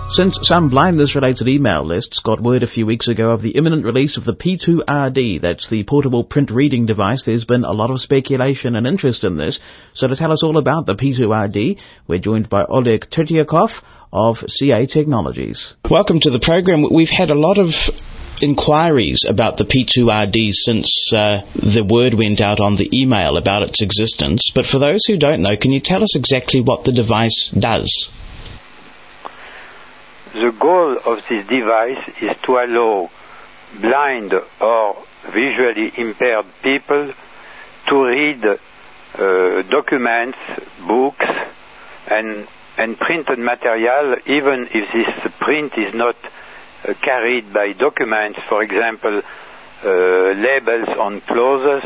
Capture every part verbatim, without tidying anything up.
Since some blindness-related email lists got word a few weeks ago of the imminent release of the P two R D, that's the portable print reading device, there's been a lot of speculation and interest in this. So to tell us all about the P two R D, we're joined by Oleg Tretyakov of C A Technologies. Welcome to the program. We've had a lot of inquiries about the P two R D since uh, the word went out on the email about its existence. But for those who don't know, can you tell us exactly what the device does? The goal of this device is to allow blind or visually impaired people to read uh, documents, books, and, and printed material, even if this print is not uh, carried by documents, for example, uh, labels on clothes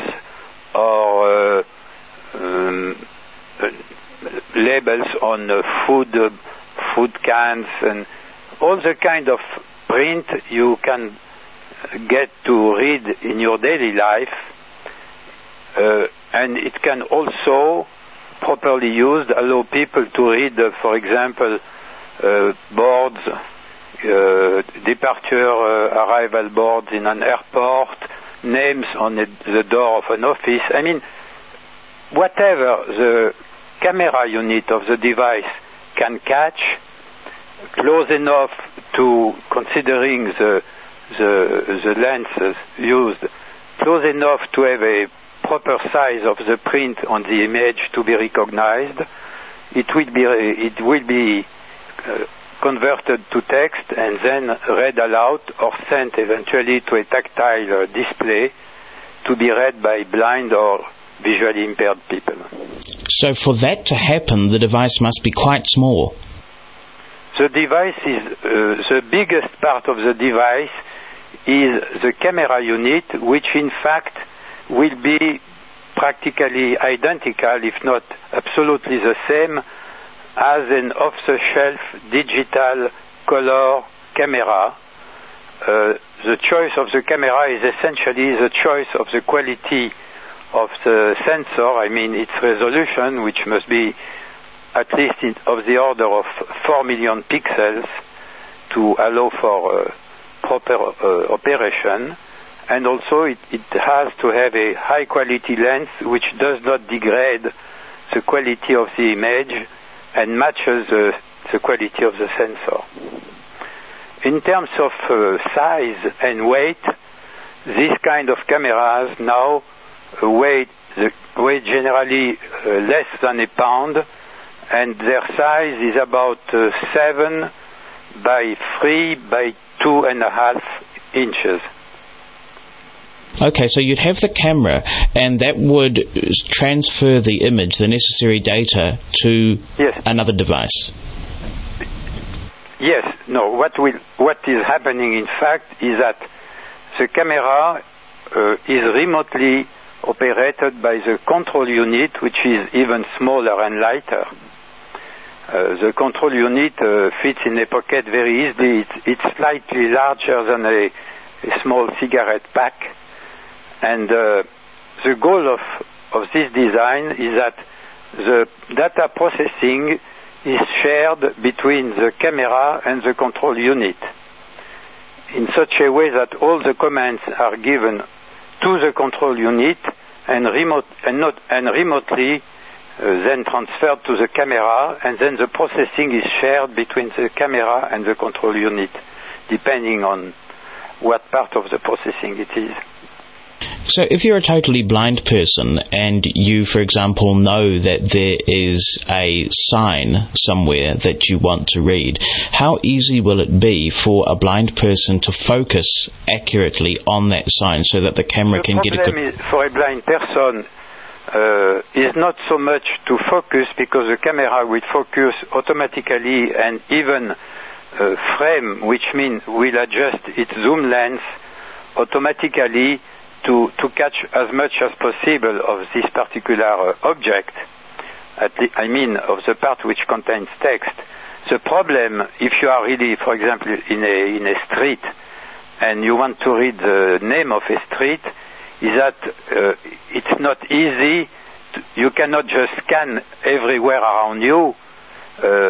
or uh, um, uh, labels on uh, food, uh, food cans, and all the kind of print you can get to read in your daily life, uh, and it can also, properly used, allow people to read, uh, for example, uh, boards, uh, departure, uh, arrival boards in an airport, names on the, the door of an office. I mean, whatever the camera unit of the device can catch, close enough to, considering the, the, the lenses used, close enough to have a proper size of the print on the image to be recognized. It will be, it will be uh, converted to text and then read aloud or sent eventually to a tactile uh, display to be read by blind or visually impaired people. So for that to happen, the device must be quite small. The device is, uh, the biggest part of the device is the camera unit, which in fact will be practically identical, if not absolutely the same, as an off-the-shelf digital color camera. Uh, the choice of the camera is essentially the choice of the quality of the sensor, I mean its resolution, which must be at least in, of the order of four million pixels to allow for uh, proper uh, operation. And also it, it has to have a high-quality lens which does not degrade the quality of the image and matches uh, the quality of the sensor. In terms of uh, size and weight, this kind of cameras now uh, weigh, the, weigh generally uh, less than a pound, and their size is about uh, seven by three by two and a half inches. Okay, so you'd have the camera, and that would transfer the image, the necessary data, to yes. another device. Yes. No. What will what is happening, in fact, is that the camera uh, is remotely operated by the control unit, which is even smaller and lighter. Uh, the control unit uh, fits in a pocket very easily. It's, it's slightly larger than a, a small cigarette pack. And uh, the goal of, of this design is that the data processing is shared between the camera and the control unit in such a way that all the commands are given to the control unit and, remote, and, not, and remotely Uh, then transferred to the camera, and then the processing is shared between the camera and the control unit, depending on what part of the processing it is. So if you're a totally blind person and you, for example, know that there is a sign somewhere that you want to read, how easy will it be for a blind person to focus accurately on that sign so that the camera the can get a good... The problem is, for a blind person, Uh, is not so much to focus, because the camera will focus automatically and even uh, frame, which means will adjust its zoom lens automatically to, to catch as much as possible of this particular uh, object, at the, I mean of the part which contains text. The problem, if you are really, for example, in a, in a street and you want to read the name of a street, is that uh, it's not easy. To, you cannot just scan everywhere around you, uh,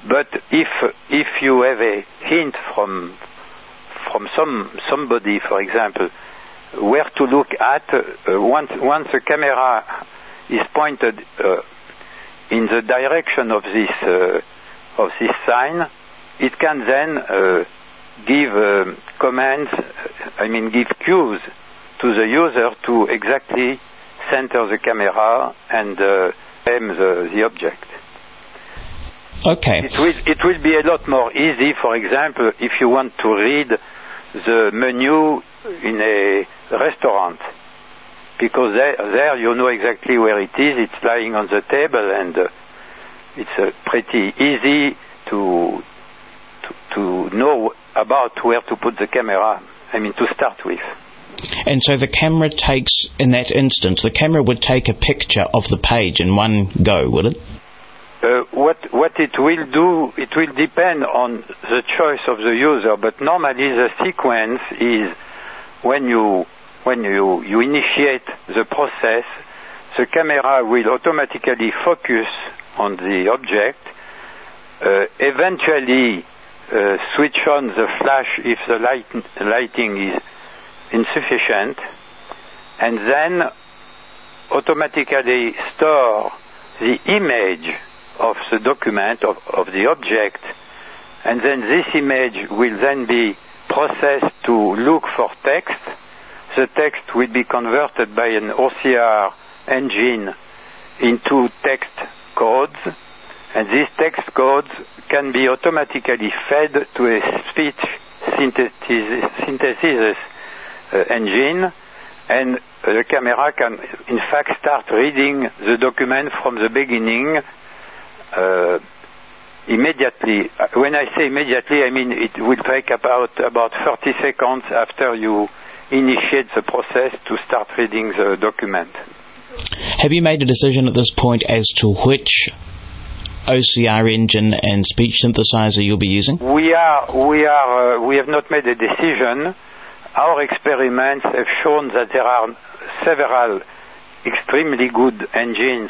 but if if you have a hint from from some somebody, for example, where to look at, uh, once once the camera is pointed uh, in the direction of this uh, of this sign, it can then uh, give uh, commands, I mean give cues to the user to exactly center the camera and uh, aim the, the object. Okay. It will, it will be a lot more easy, for example, if you want to read the menu in a restaurant, because there, there you know exactly where it is, it's lying on the table, and uh, it's uh, pretty easy to, to to know about where to put the camera, I mean to start with. And so the camera takes, in that instance, the camera would take a picture of the page in one go, will it? Uh, what what it will do, it will depend on the choice of the user, but normally the sequence is when you when you, you initiate the process, the camera will automatically focus on the object, uh, eventually uh, switch on the flash if the light, lighting is insufficient, and then automatically store the image of the document, of, of the object, and then this image will then be processed to look for text. The text will be converted by an O C R engine into text codes, and these text codes can be automatically fed to a speech synthesis, synthesis uh, engine, and the camera can in fact start reading the document from the beginning uh, immediately. When I say immediately, I mean it will take about about thirty seconds after you initiate the process to start reading the document. Have you made a decision at this point as to which O C R engine and speech synthesizer you'll be using? We are we are uh, we have not made a decision. Our experiments have shown that there are several extremely good engines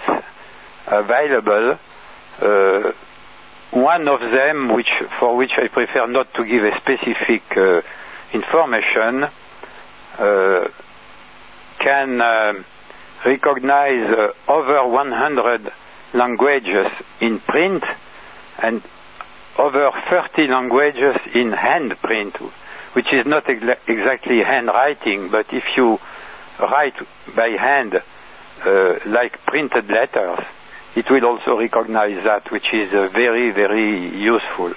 available. Uh, one of them, which for which I prefer not to give a specific uh, information, uh, can uh, recognize uh, over one hundred languages in print and over thirty languages in handprint, which is not ex- exactly handwriting, but if you write by hand uh, like printed letters, it will also recognize that, which is uh, very, very useful.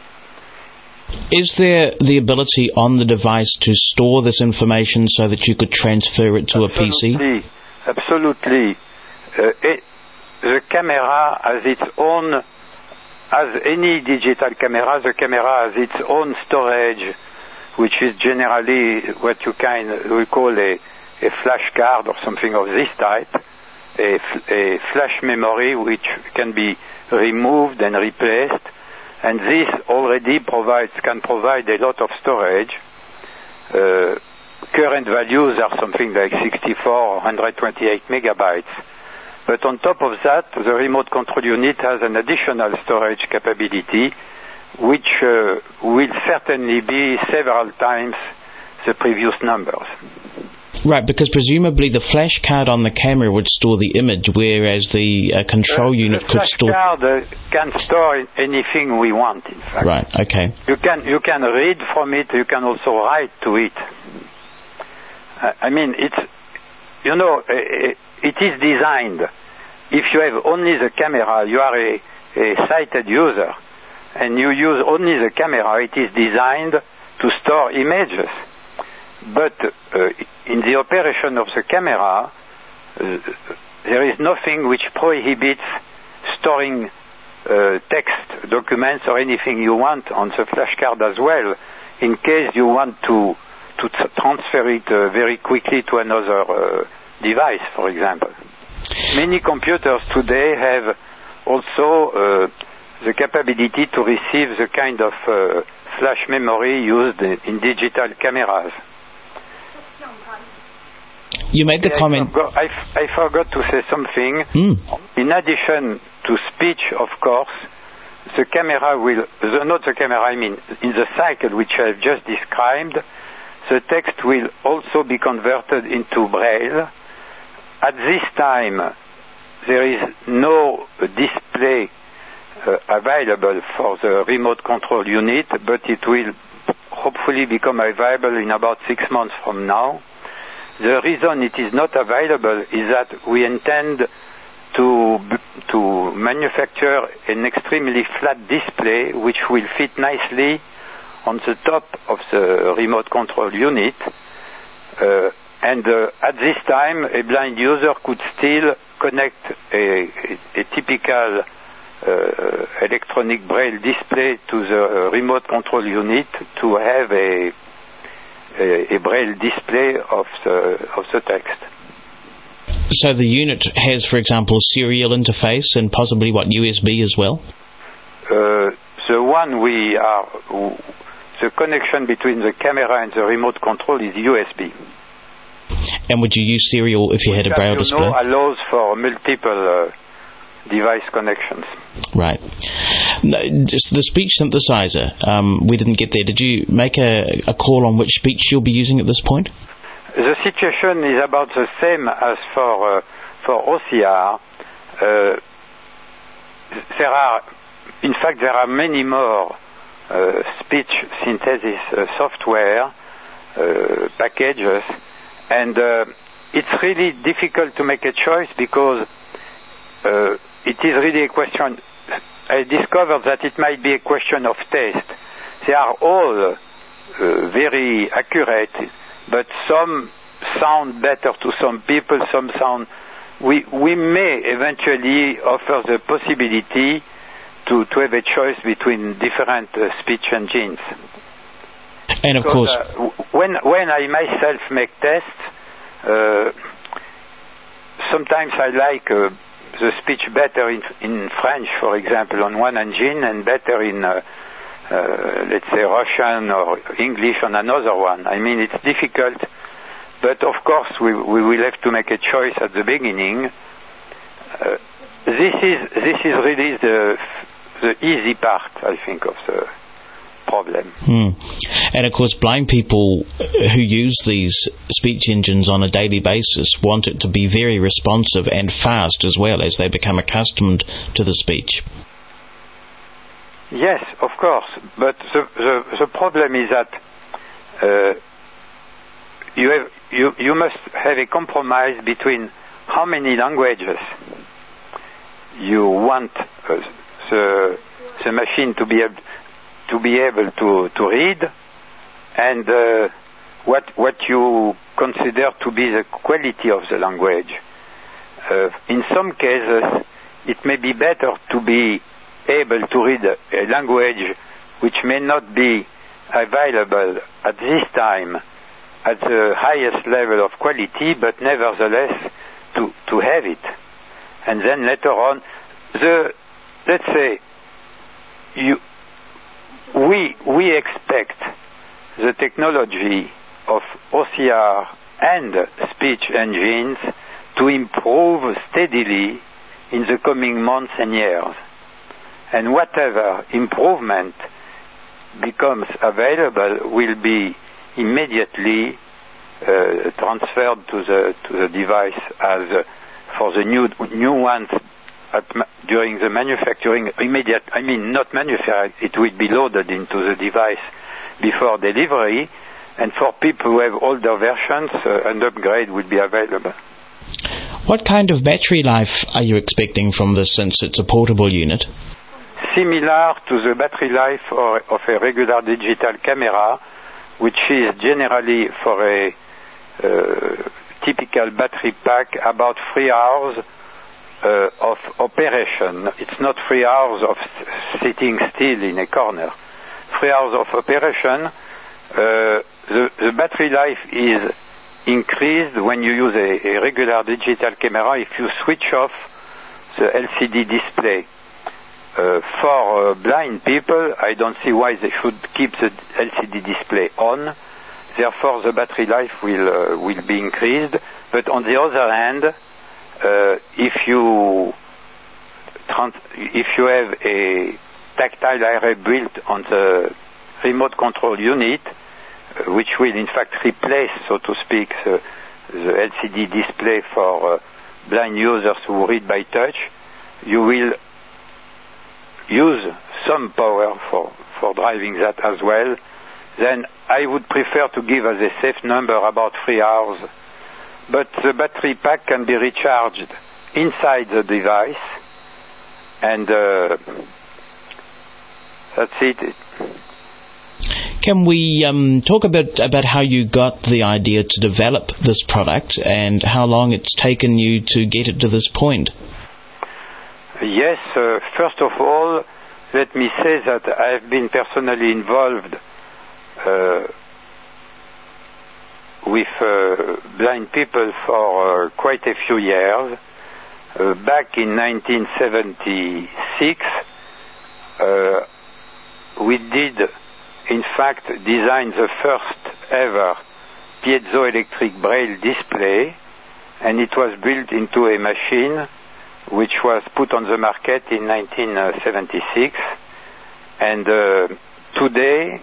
Is there the ability on the device to store this information so that you could transfer it to absolutely, a P C? Absolutely. Uh, it, the camera has its own, as any digital camera, the camera has its own storage, which is generally what you can we call a, a flash card or something of this type, a, a flash memory which can be removed and replaced, and this already provides can provide a lot of storage. Uh, current values are something like sixty-four or one hundred twenty-eight megabytes. But on top of that, the remote control unit has an additional storage capability, which uh, will certainly be several times the previous numbers. Right, because presumably the flash card on the camera would store the image, whereas the uh, control the, unit the could store... The flash card uh, can store anything we want, in fact. Right, okay. You can, you can read from it, you can also write to it. Uh, I mean, it's, you know, uh, it is designed. If you have only the camera, you are a, a sighted user, and you use only the camera, it is designed to store images. But uh, in the operation of the camera, uh, there is nothing which prohibits storing uh, text, documents, or anything you want on the flash card as well, in case you want to to t- transfer it uh, very quickly to another uh, device, for example. Many computers today have also uh, the capability to receive the kind of uh, flash memory used in, in digital cameras. You made the I comment... Forgot, I, f- I forgot to say something. Mm. In addition to speech, of course, the camera will, the, not the camera, I mean, in the cycle which I've just described, the text will also be converted into Braille. At this time, there is no display uh, available for the remote control unit, but it will hopefully become available in about six months from now. The reason it is not available is that we intend to to manufacture an extremely flat display which will fit nicely on the top of the remote control unit. Uh, and uh, at this time, a blind user could still connect a, a, a typical uh, electronic Braille display to the uh, remote control unit to have a, a, a Braille display of the, of the text. So the unit has, for example, serial interface and possibly, what, U S B as well? Uh, the one we are, the connection between the camera and the remote control is U S B. And would you use serial if you had a Braille display? Know, allows for multiple uh, device connections. Right. No, just the speech synthesizer, um, we didn't get there. Did you make a, a call on which speech you'll be using at this point? The situation is about the same as for uh, for O C R. Uh, there are, in fact, there are many more uh, speech synthesis uh, software uh, packages, and uh, it's really difficult to make a choice because uh, it is really a question. I discovered that it might be a question of taste. They are all uh, very accurate, but some sound better to some people, some sound... We we may eventually offer the possibility to, to have a choice between different uh, speech engines. And of because, course... Uh, when, when I myself make tests, uh, sometimes I like uh, the speech better in, in French, for example, on one engine, and better in... Uh, Uh, let's say Russian or English on another one. I mean, it's difficult, but of course we, we will have to make a choice at the beginning. Uh, this is this is really the the easy part, I think, of the problem. Hmm. And of course, blind people who use these speech engines on a daily basis want it to be very responsive and fast as well as they become accustomed to the speech. Yes, of course, but the, the, the problem is that uh, you, have, you, you must have a compromise between how many languages you want uh, the, the machine to be able to, be able to, to read, and uh, what, what you consider to be the quality of the language. Uh, in some cases, it may be better to be able to read a language which may not be available at this time at the highest level of quality, but nevertheless to, to have it. And then later on, the, let's say, you, we, we expect the technology of O C R and speech engines to improve steadily in the coming months and years. And whatever improvement becomes available will be immediately uh, transferred to the to the device as uh, for the new new ones at ma- during the manufacturing. Immediate, I mean, not manufacturing. It will be loaded into the device before delivery, and for people who have older versions, uh, an upgrade will be available. What kind of battery life are you expecting from this, since it's a portable unit? Similar to the battery life or, of a regular digital camera, which is generally for a uh, typical battery pack about three hours uh, of operation. It's not three hours of sitting still in a corner. Three hours of operation. Uh, the, the battery life is increased when you use a, a regular digital camera if you switch off the L C D display. Uh, for uh, blind people, I don't see why they should keep the L C D display on. Therefore, the battery life will uh, will be increased. But on the other hand, uh, if you trans- if you have a tactile array built on the remote control unit, uh, which will in fact replace, so to speak, the, the L C D display for uh, blind users who read by touch. You will use some power for, for driving that as well. Then I would prefer to give as a safe number about three hours. But the battery pack can be recharged inside the device, and uh, that's it. Can we um, talk a bit about how you got the idea to develop this product and how long it's taken you to get it to this point? Yes, uh, first of all, let me say that I've been personally involved uh, with uh, blind people for uh, quite a few years. Uh, back in nineteen seventy-six, uh, we did, in fact, design the first ever piezoelectric braille display, and it was built into a machine which was put on the market in nineteen seventy-six. And uh, today,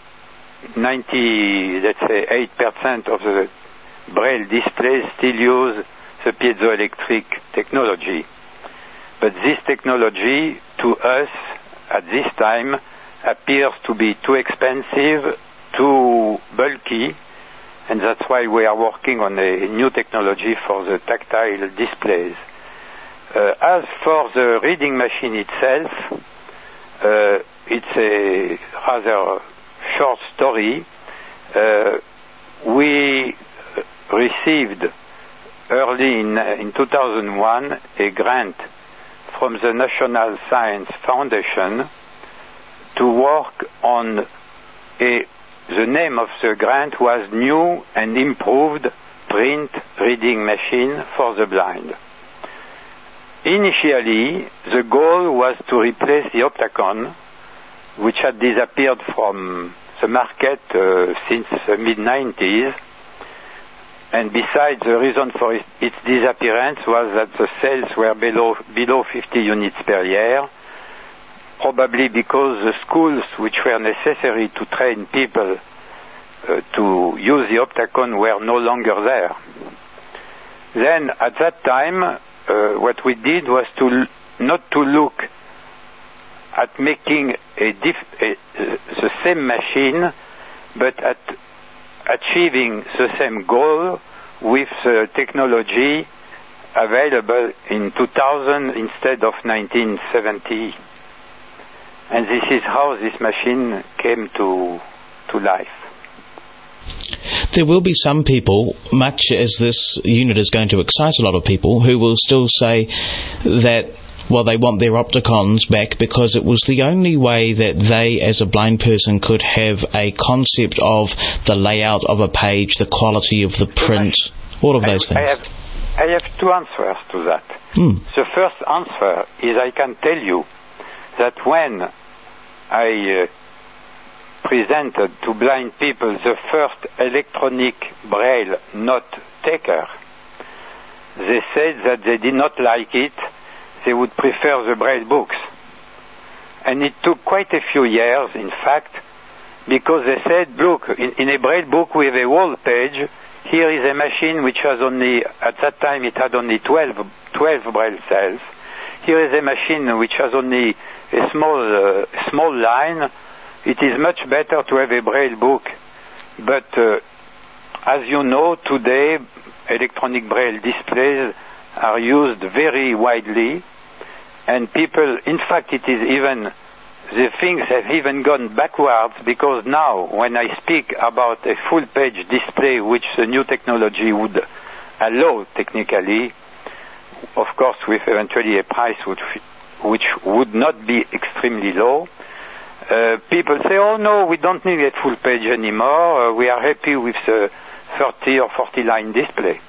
ninety, let's say, eight percent of the braille displays still use the piezoelectric technology. But this technology, to us, at this time, appears to be too expensive, too bulky, and that's why we are working on a new technology for the tactile displays. Uh, as for the reading machine itself, uh, it's a rather short story. Uh, we received early in, in two thousand one a grant from the National Science Foundation to work on a, the name of the grant was New and Improved Print Reading Machine for the Blind. Initially, the goal was to replace the Optacon, which had disappeared from the market uh, since the mid nineties. And besides, the reason for its, its disappearance was that the sales were below, below fifty units per year, probably because the schools which were necessary to train people uh, to use the Optacon were no longer there. Then, at that time, uh, what we did was to l- not to look at making a diff- a, uh, the same machine, but at achieving the same goal with the technology available in two thousand instead of nineteen seventy. And this is how this machine came to to life. There will be some people, much as this unit is going to excite a lot of people, who will still say that, well, they want their Opticons back because it was the only way that they, as a blind person, could have a concept of the layout of a page, the quality of the print, all of those I, things. I have, I have two answers to that. Mm. The first answer is I can tell you that when I uh, presented to blind people the first electronic braille note taker, they said that they did not like it. They would prefer the braille books. And it took quite a few years, in fact, because they said, look, in, in a braille book we have a whole page. Here is a machine which has only, at that time it had only twelve, twelve braille cells. Here is a machine which has only a small, uh, small line. It is much better to have a braille book. But uh, as you know, today electronic braille displays are used very widely, and people, in fact, it is even, the things have even gone backwards, because now, when I speak about a full-page display, which the new technology would allow technically, of course, with eventually a price which, which would not be extremely low, uh, people say, oh no, we don't need a full page anymore, uh, we are happy with the thirty or forty line display.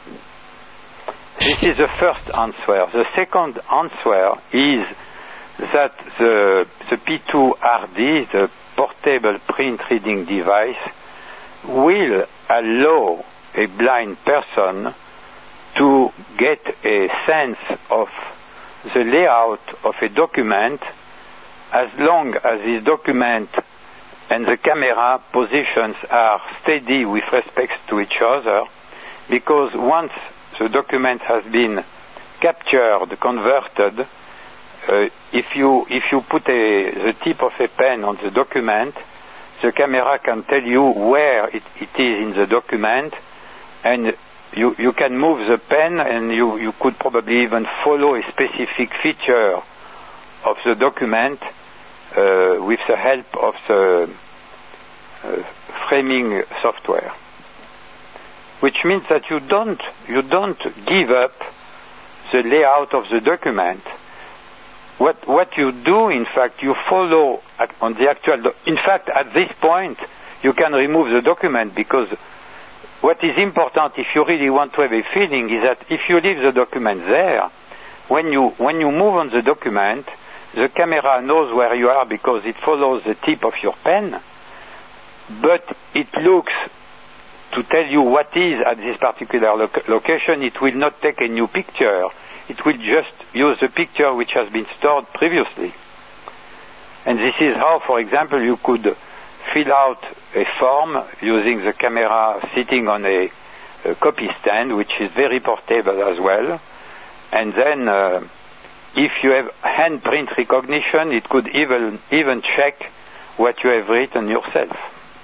This is the first answer. The second answer is that the, the P two R D, the portable print reading device, will allow a blind person to get a sense of the layout of a document as long as this document and the camera positions are steady with respect to each other, because once the document has been captured, converted, uh, if you if you put a, the tip of a pen on the document, the camera can tell you where it, it is in the document, and you, you can move the pen, and you, you could probably even follow a specific feature of the document uh, with the help of the uh, framing software. Which means that you don't you don't give up the layout of the document. What what you do, in fact, you follow at, on the actual. Do- in fact, at this point, you can remove the document, because what is important, if you really want to have a feeling, is that if you leave the document there, when you when you move on the document, the camera knows where you are because it follows the tip of your pen, but it looks to tell you what is at this particular lo- location. It will not take a new picture. It will just use the picture which has been stored previously. And this is how, for example, you could fill out a form using the camera sitting on a, a copy stand, which is very portable as well. And then, uh, if you have handprint recognition, it could even even check what you have written yourself.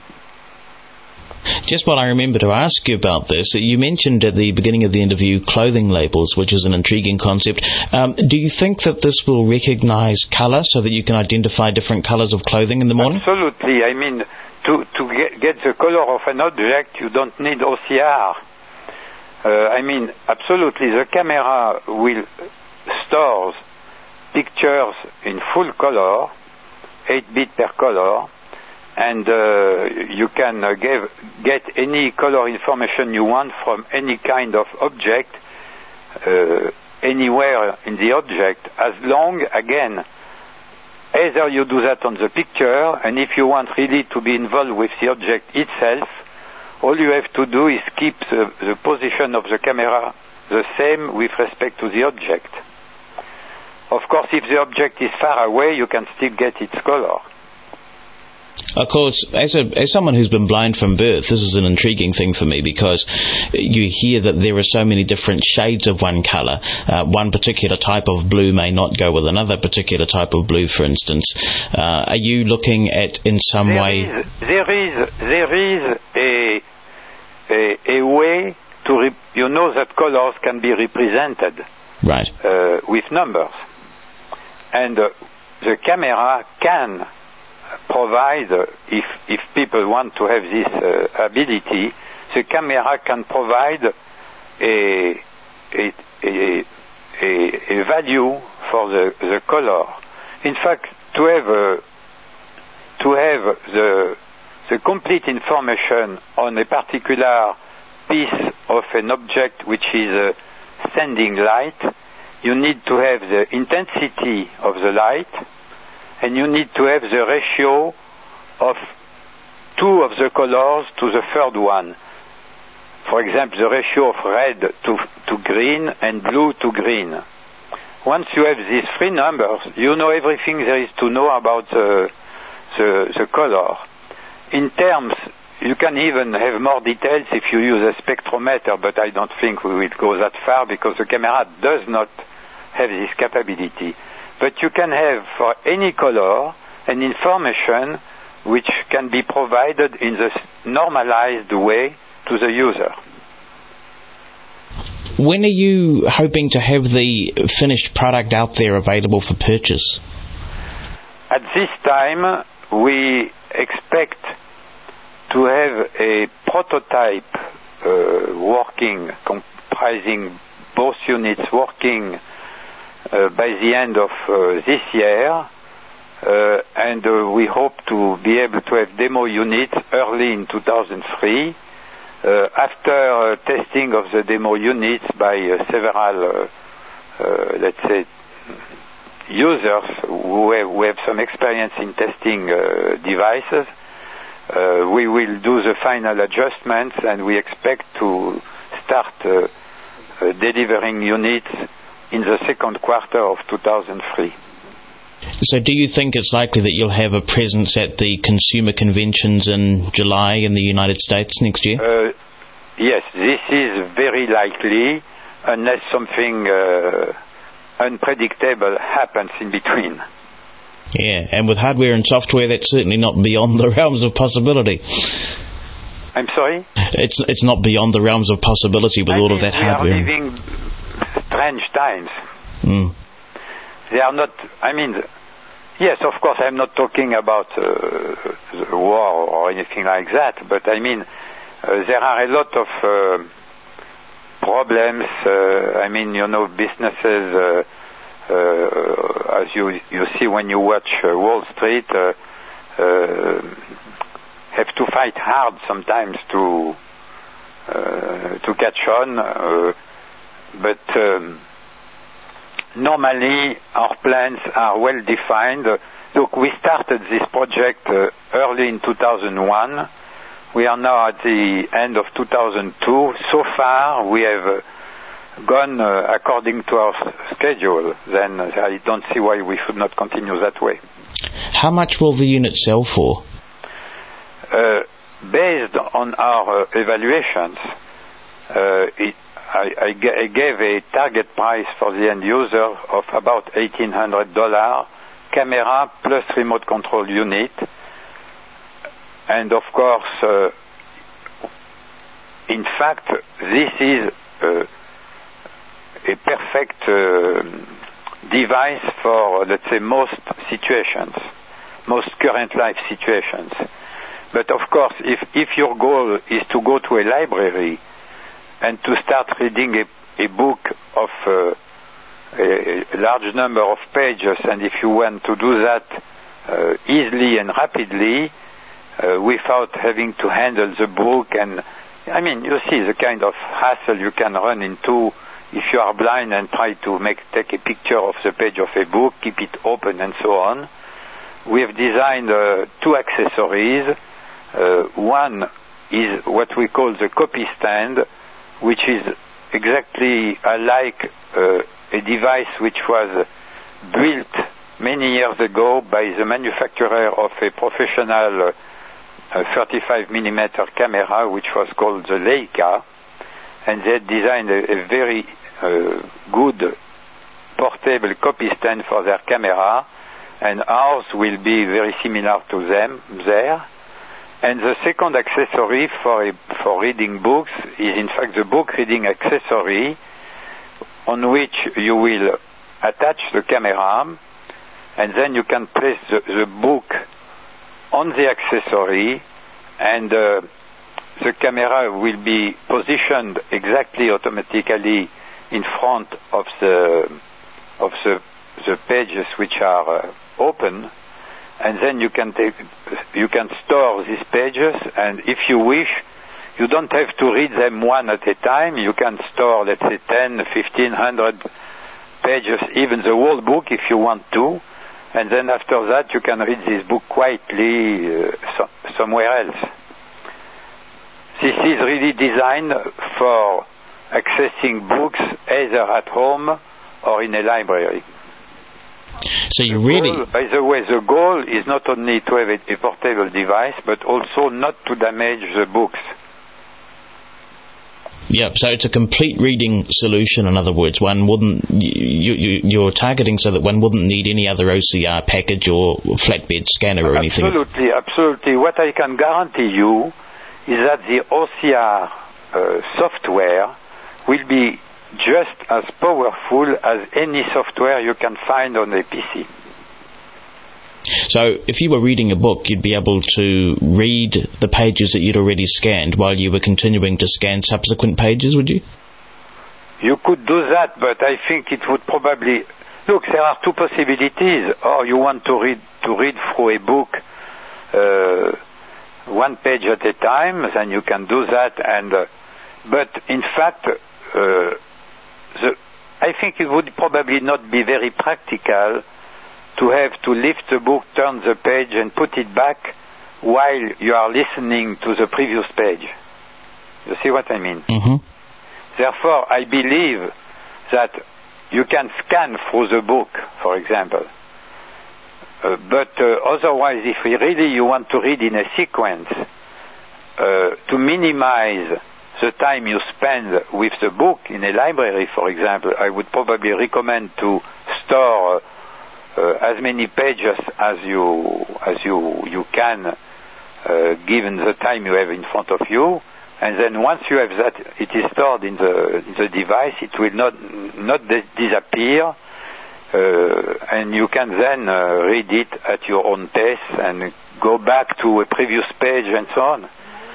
Just what I remember to ask you about this, you mentioned at the beginning of the interview clothing labels, which is an intriguing concept. Um, do you think that this will recognize color so that you can identify different colors of clothing in the morning? Absolutely. I mean, to, to get, get the color of an object, you don't need O C R. Uh, I mean, absolutely, the camera will store pictures in full color, eight bit per color, and uh, you can uh, give, get any color information you want from any kind of object, uh, anywhere in the object, as long, again, either you do that on the picture, and if you want really to be involved with the object itself, all you have to do is keep the, the position of the camera the same with respect to the object. Of course, if the object is far away, you can still get its color. Of course, as a as someone who's been blind from birth, this is an intriguing thing for me, because you hear that there are so many different shades of one colour. Uh, one particular type of blue may not go with another particular type of blue, for instance. Uh, are you looking at, in some there way... Is, there is there is a, a, a way to... Re- you know that colours can be represented. Right. Uh, with numbers. And uh, the camera can provide, uh, if if people want to have this uh, ability, the camera can provide a a, a, a, a value for the, the color. In fact, to have uh, to have the the complete information on a particular piece of an object which is uh, sending light, you need to have the intensity of the light, and you need to have the ratio of two of the colors to the third one. For example, the ratio of red to, to green and blue to green. Once you have these three numbers, you know everything there is to know about the, the, the color. In terms, you can even have more details if you use a spectrometer, but I don't think we will go that far because the camera does not have this capability. But you can have for any color an information which can be provided in the normalized way to the user. When are you hoping to have the finished product out there available for purchase? At this time, we expect to have a prototype uh, working, comprising both units working uh, by the end of uh, this year, uh, and uh, we hope to be able to have demo units early in two thousand three. Uh, after uh, testing of the demo units by uh, several, uh, uh, let's say, users who have, who have some experience in testing uh, devices, uh, we will do the final adjustments, and we expect to start uh, uh, delivering units in the second quarter of two thousand three. So do you think it's likely that you'll have a presence at the consumer conventions in July in the United States next year? Uh, yes, this is very likely, unless something uh, unpredictable happens in between. Yeah, and with hardware and software, that's certainly not beyond the realms of possibility. I'm sorry? It's it's not beyond the realms of possibility with I all mean, of that we hardware. We are living strange times. Mm. They are not, I mean, yes, of course, I'm not talking about uh, the war or anything like that, but I mean, uh, there are a lot of uh, problems. Uh, I mean, you know, businesses, uh, uh, as you you see when you watch uh, Wall Street, uh, uh, have to fight hard sometimes to uh, to catch on, uh, but um, normally our plans are well defined. Uh, look, we started this project uh, early in two thousand one. We are now at the end of two thousand two. So far, we have uh, gone uh, according to our schedule. Then uh, I don't see why we should not continue that way. How much will the unit sell for? Uh, based on our uh, evaluations, uh, it, I, I, g- I gave a target price for the end user of about eighteen hundred dollars, camera plus remote control unit. And of course, uh, in fact, this is uh, a perfect uh, device for, let's say, most situations, most current life situations. But of course, if, if your goal is to go to a library and to start reading a, a book of uh, a, a large number of pages, and if you want to do that uh, easily and rapidly, uh, without having to handle the book, and I mean, you see the kind of hassle you can run into if you are blind and try to make take a picture of the page of a book, keep it open, and so on. We have designed uh, two accessories. Uh, one is what we call the copy stand, which is exactly alike uh, a device which was built many years ago by the manufacturer of a professional uh, thirty-five millimeter camera, which was called the Leica, and they designed a, a very uh, good portable copy stand for their camera, and ours will be very similar to them there. And the second accessory for a, for reading books is in fact the book reading accessory, on which you will attach the camera, and then you can place the, the book on the accessory, and uh, the camera will be positioned exactly automatically in front of the of the the pages which are uh, open. And then you can take, you can store these pages, and if you wish, you don't have to read them one at a time. You can store, let's say, ten, fifteen hundred pages, even the whole book if you want to, and then after that you can read this book quietly uh, so, somewhere else. This is really designed for accessing books either at home or in a library. So you the really... Goal, by the way, the goal is not only to have a, a portable device, but also not to damage the books. Yep, so it's a complete reading solution, in other words. One wouldn't... You, you, you're targeting so that one wouldn't need any other O C R package or flatbed scanner or anything. Absolutely, absolutely. What I can guarantee you is that the O C R uh, software will be just as powerful as any software you can find on a P C. So if you were reading a book, you'd be able to read the pages that you'd already scanned while you were continuing to scan subsequent pages, would you? You could do that, but I think it would probably... Look, there are two possibilities. Or you want to read to read through a book uh, one page at a time, then you can do that. And uh, but in fact... Uh, The, I think it would probably not be very practical to have to lift the book, turn the page, and put it back while you are listening to the previous page. You see what I mean? Mm-hmm. Therefore, I believe that you can scan through the book, for example. Uh, but uh, otherwise, if we really you want to read in a sequence, uh, to minimize the time you spend with the book in a library, for example, I would probably recommend to store uh, as many pages as you as you you can, uh, given the time you have in front of you. And then once you have that, it is stored in the in the device. It will not not dis- disappear. Uh, and you can then uh, read it at your own pace and go back to a previous page and so on.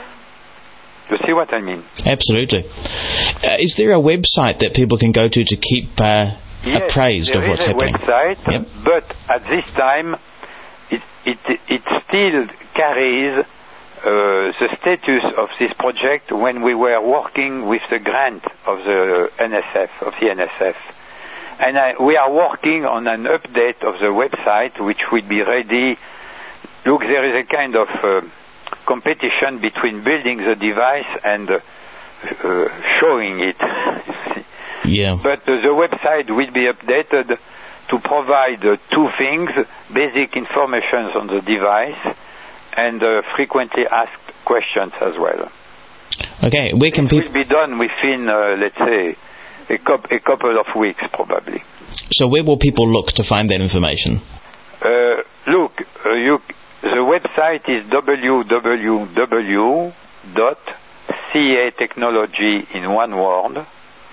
You see what I mean? Absolutely. Uh, is there a website that people can go to to keep uh, yes, appraised of what's happening? There is a website, yep. but at this time it, it, it still carries uh, the status of this project when we were working with the grant of the N S F, of the N S F. And I, we are working on an update of the website, which will be ready. Look, there is a kind of uh, competition between building the device and uh, uh, showing it. Yeah. But uh, the website will be updated to provide uh, two things: basic information on the device and uh, frequently asked questions as well. Okay, where can people? It will be done within, uh, let's say, A, co- a couple of weeks, probably. So where will people look to find that information? Uh, look, uh, you, the website is w w w dot c a technology in one word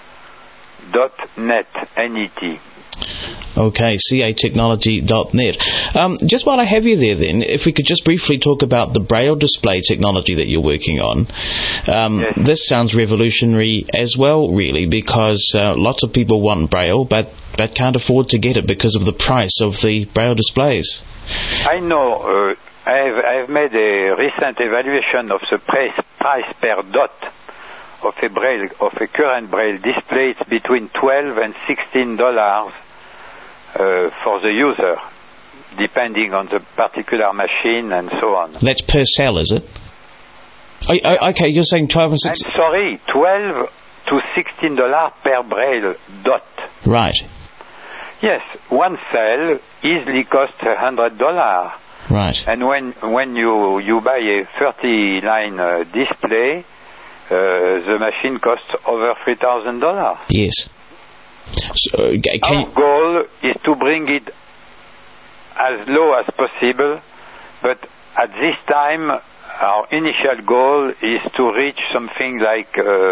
dot net n e t. Okay, c a technology dot net. Um, just while I have you there then, if we could just briefly talk about the Braille display technology that you're working on. Um, yes. This sounds revolutionary as well, really, because uh, lots of people want Braille, but, but can't afford to get it because of the price of the Braille displays. I know. Uh, I have, I have made a recent evaluation of the price, price per dot of a Braille, of a current Braille display. It's between twelve and sixteen dollars. Uh, for the user, depending on the particular machine and so on. That's per cell, is it? Oh, oh, okay, you're saying twelve and sixteen. I'm sorry, twelve to sixteen dollars per Braille dot. Right. Yes, one cell easily costs a hundred dollars. Right. And when when you you buy a thirty line uh, display, uh, the machine costs over three thousand dollars. Yes. So, can Our goal is to bring it as low as possible, but at this time, our initial goal is to reach something like uh,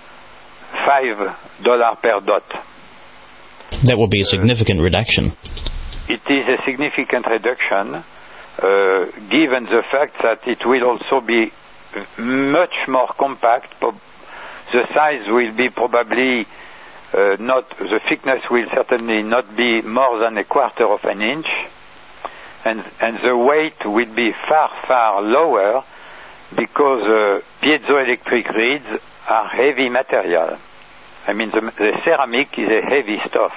five dollars per dot. That would be a significant uh, reduction. It is a significant reduction, uh, given the fact that it will also be much more compact. The size will be probably Uh, not the thickness will certainly not be more than a quarter of an inch, and and the weight will be far far lower because uh, piezoelectric reeds are heavy material. I mean the, the ceramic is a heavy stuff,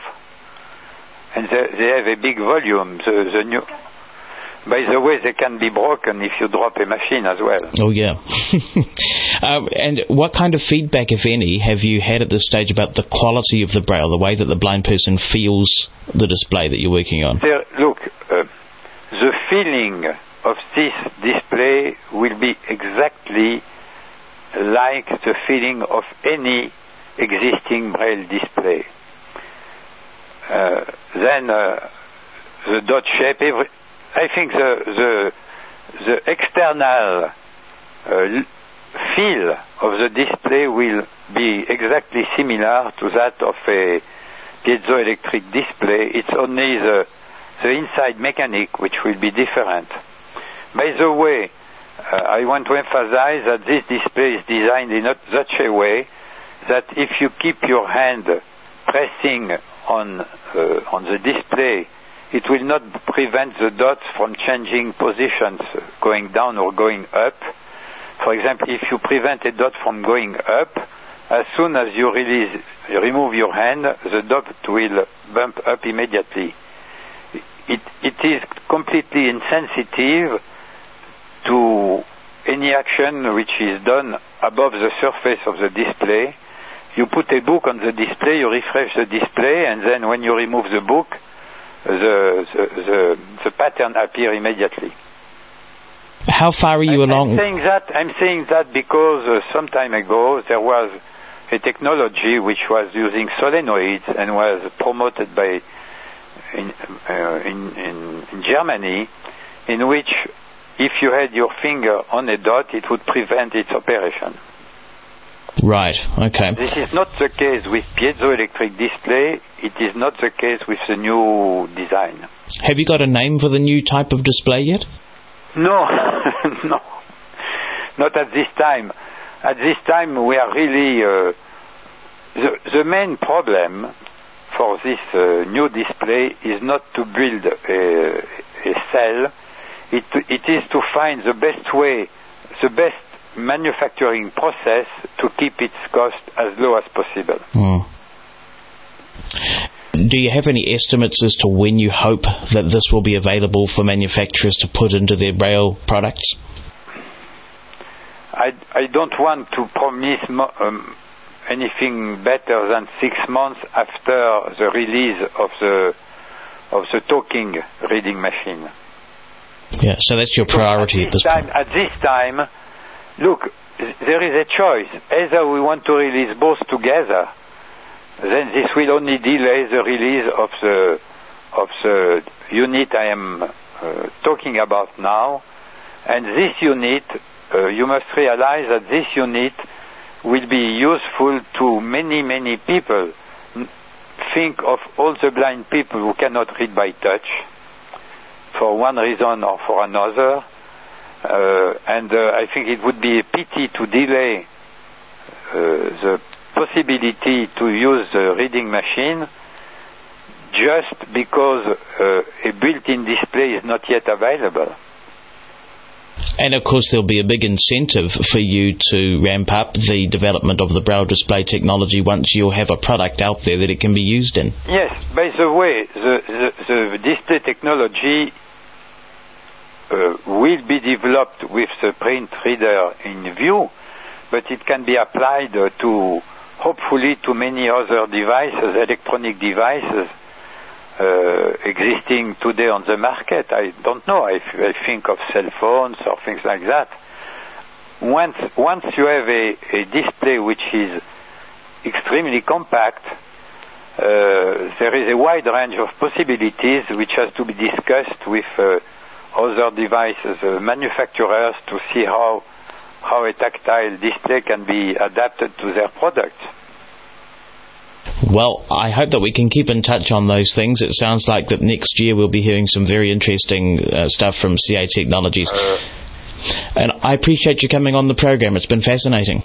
and they, they have a big volume. The, the new, by the way, they can be broken if you drop a machine as well. Oh yeah. Uh, and what kind of feedback, if any, have you had at this stage about the quality of the Braille, the way that the blind person feels the display that you're working on? There, look, uh, the feeling of this display will be exactly like the feeling of any existing Braille display. Uh, then uh, the dot shape, every, I think the, the, the external uh, feel of the display will be exactly similar to that of a piezoelectric display. It's only the, the inside mechanic which will be different. By the way, uh, I want to emphasize that this display is designed in such a way that if you keep your hand pressing on, uh, on the display, it will not prevent the dots from changing positions, going down or going up. For example, if you prevent a dot from going up, as soon as you release, you remove your hand, the dot will bump up immediately. It, it is completely insensitive to any action which is done above the surface of the display. You put a book on the display, you refresh the display, and then when you remove the book, the, the, the, the pattern appear immediately. How far are you I'm, along? I'm saying that, I'm saying that because uh, some time ago there was a technology which was using solenoids and was promoted by in, uh, in, in, in Germany, in which if you had your finger on a dot, it would prevent its operation. Right, okay. This is not the case with piezoelectric display. It is not the case with the new design. Have you got a name for the new type of display yet? No, no, not at this time. At this time, we are really... Uh, the, the main problem for this uh, new display is not to build a, a cell. It, it is to find the best way, the best manufacturing process to keep its cost as low as possible. Mm. Do you have any estimates as to when you hope that this will be available for manufacturers to put into their Braille products? I, I don't want to promise mo- um, anything better than six months after the release of the of the talking reading machine. Yeah, so that's your priority at this, at this point. time, At this time, look, there is a choice. Either we want to release both together, then this will only delay the release of the of the unit I am uh, talking about now. And this unit, uh, you must realize that this unit will be useful to many, many people. Think of all the blind people who cannot read by touch, for one reason or for another. Uh, and uh, I think it would be a pity to delay uh, the possibility to use the reading machine just because uh, a built-in display is not yet available. And of course there'll be a big incentive for you to ramp up the development of the Braille display technology once you'll have a product out there that it can be used in. Yes, by the way, the, the, the display technology uh, will be developed with the print reader in view, but it can be applied uh, to, hopefully, to many other devices, electronic devices, Uh, existing today on the market. I don't know. I, f- I think of cell phones or things like that. Once once you have a, a display which is extremely compact, uh, there is a wide range of possibilities which has to be discussed with uh, other devices, uh, manufacturers, to see how how a tactile display can be adapted to their products. Well, I hope that we can keep in touch on those things. It sounds like that next year we'll be hearing some very interesting uh, stuff from C A Technologies. Uh, and I appreciate you coming on the program. It's been fascinating.